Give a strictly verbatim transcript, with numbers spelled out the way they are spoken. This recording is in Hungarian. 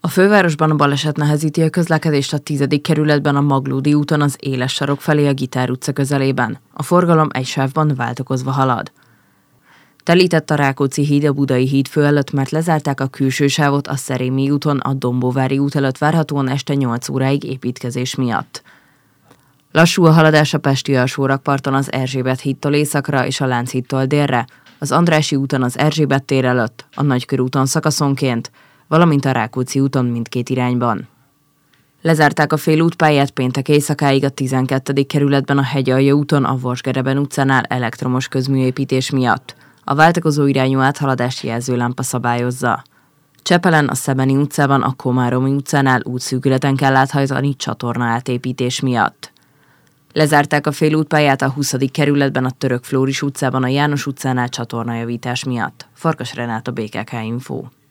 A fővárosban a baleset nehezíti a közlekedést a tizedik kerületben a Maglódi úton az Éles sarok felé a Gitár utca közelében. A forgalom egy sávban váltakozva halad. Telített a Rákóczi híd a Budai híd fő előtt, mert lezárták a külső sávot a Szerémi úton a Dombóvári út előtt várhatóan este nyolc óráig építkezés miatt. Lassú a haladás a pesti alsórakparton az Erzsébet hídtól északra és a Lánchídtól délre, az Andrássy úton az Erzsébet tér előtt, a Nagykörúton szakaszonként, valamint a Rákóczi úton mindkét irányban. Lezárták a félútpályát péntek éjszakáig a tizenkettedik kerületben a Hegyalja úton a Vasgereben utcánál elektromos közműépítés miatt. A váltakozó irányú áthaladást jelzőlámpa szabályozza. Csepelen a Szebeni utcában a Komáromi utcánál útszűkületen kell áthajtani csatorna átépítés miatt. Lezárták a félútpályát a huszadik kerületben a Török Flóris utcában a János utcánál csatornajavítás miatt. Farkas Renáta, bé ká ká Info.